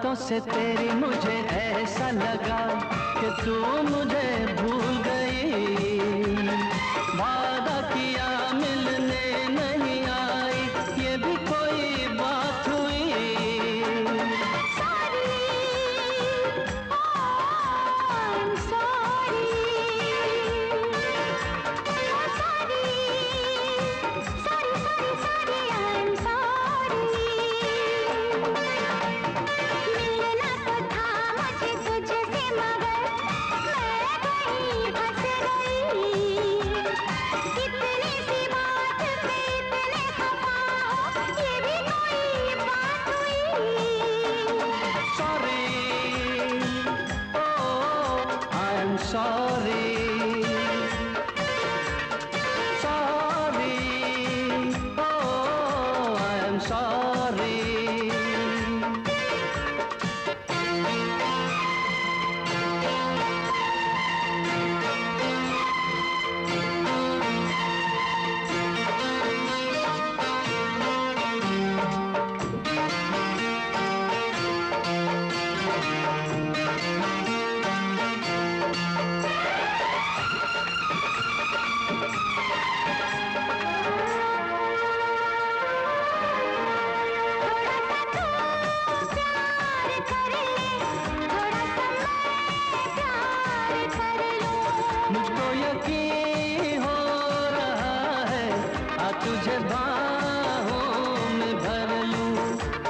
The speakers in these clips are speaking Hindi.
बातों से तेरी मुझे ऐसा लगा कि तू मुझे भूल गई। वादा किया मिलने नहीं आई, ये भी कोई बात हुई। Sorry, sorry, oh, I'm sorry. मुझको यकीन हो रहा है, आ तुझे बाहों में भर लूं।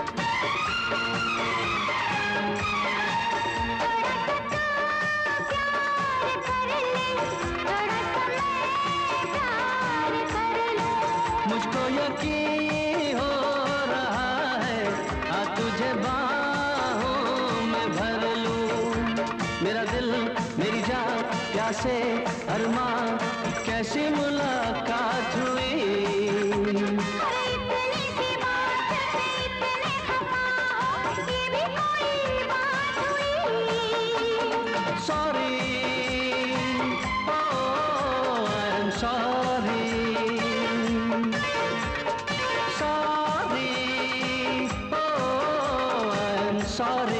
मुझको यकीन हो रहा है, आ तुझे बाहों में भर लूं। मेरा दिल मेरी जान प्यासे अरमां, कैसी मुलाकात हुई। Sorry, oh, I'm sorry. Sorry, oh, I'm sorry.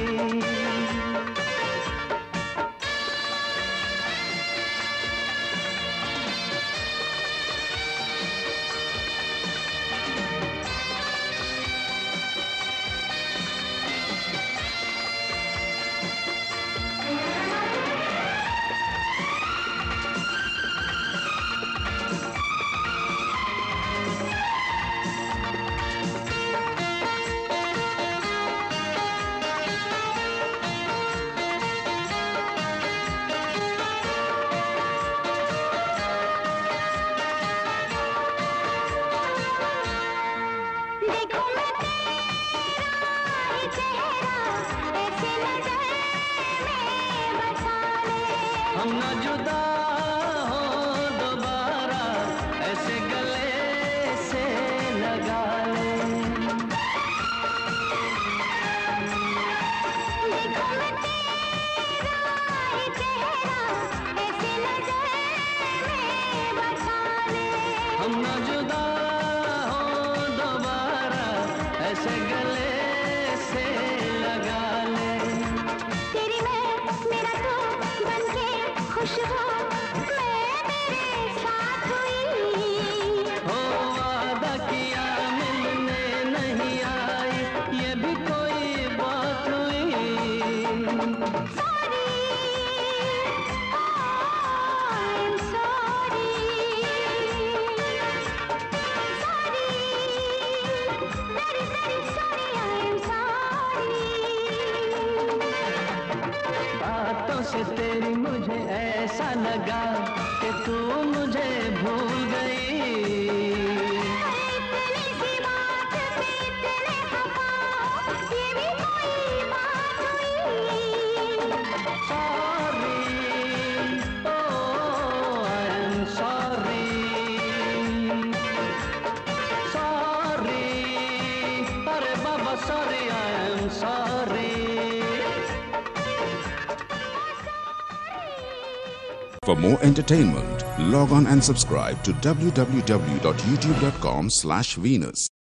हम न जुदा हो दोबारा, ऐसे गले से लगा ले। हम न जुदा हो दोबारा, ऐसे गले से लगा ले। तेरी मैं मेरा तू बनके खुशबू मैं तेरे साथ हुई। हो वादा किया मिलने नहीं आई, ये भी कोई बात हुई। Sorry, I'm sorry. Sorry, very very sorry, I'm sorry. बातों से तेरी मुझे ऐसा लगा कि तू मुझे भूल गई। इतनी सी बात पे इतने खफा हो, ये भी कोई बात हुई। Sorry, oh, I'm sorry. Sorry, अरे बाबा sorry, I'm sorry. For more entertainment, log on and subscribe to www.youtube.com/Venus.